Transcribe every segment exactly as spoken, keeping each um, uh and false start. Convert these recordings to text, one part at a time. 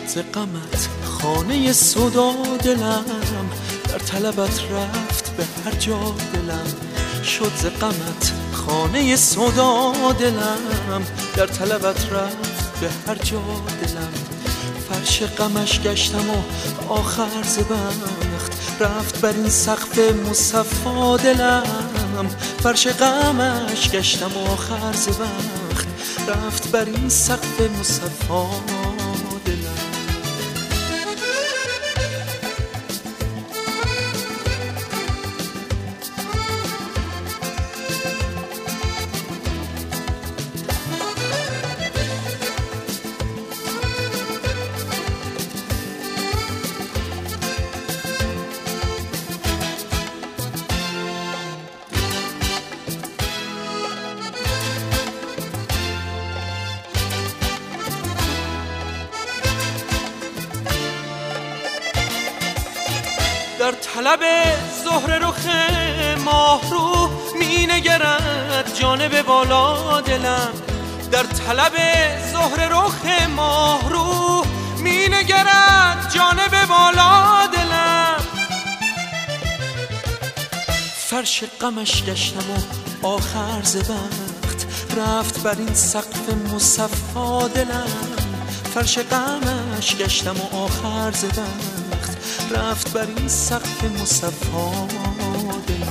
ز غمت خانه سودا دلم، در طلبت رفت به هر جا دلم. شد ز غمت خانه سودا دلم، در طلبت رفت به هر جا دلم. فرش غمش گشتم و آخر ز بخت رفت بر این سقف مصفا دلم. فرش غمش گشتم و آخر ز بخت رفت بر این سقف مصفا دلم. در طلب زهر رخ ماه رو می نگرد جانب بالا دلم. در طلب زهر رخ ماه رو می نگرد جانب بالا دلم. فرش غمش گشتم و آخر ز بخت رفت بر این سقف مصفا دلم. فرش غمش گشتم و آخر ز بخت رفت بر این سقف مصفا دلم.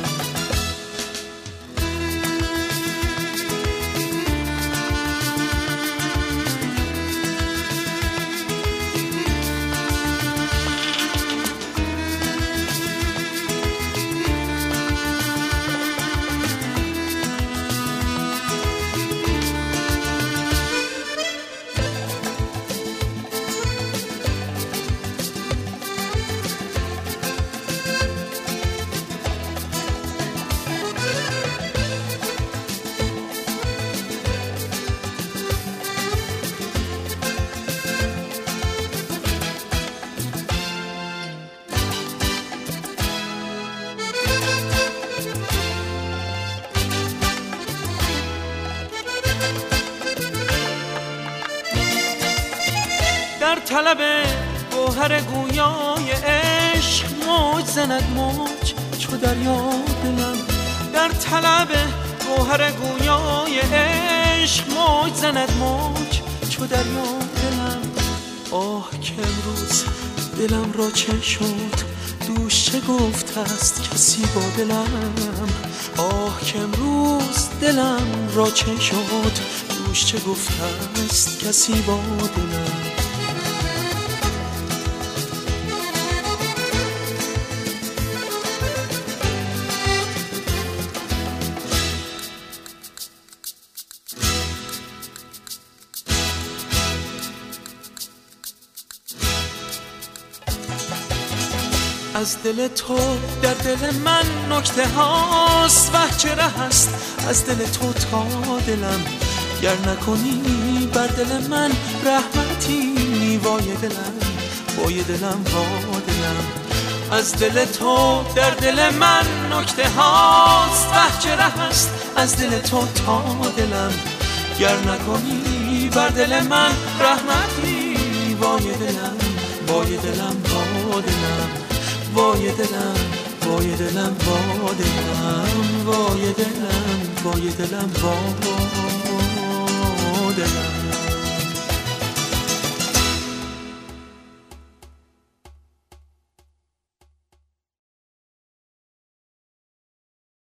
در طلب گوهر گویای عشق موج زند موج چو دریا دلم. در طلب گوهر گویای عشق موج زند موج چو دریا دلم. آه که امروز دلم را چه شد دوش چه گفت است کسی با دلم. آه که امروز دلم را چه شد دوش چه گفت است کسی با دلم. از دل تو در دل من نکته هاست وه چه ره است از دل تو تا دلم. گر نکنی بر دل من رحمتی وای دلم وای دلم وای دلم. از دل تو در دل من نکته هاست وه چه ره است از دل تو تا دلم. گر نکنی بر دل من رحمتی وای دلم وای دلم وای دلم وای دلم وای دلم وای دلم وای دلم وای دلم وای دلم.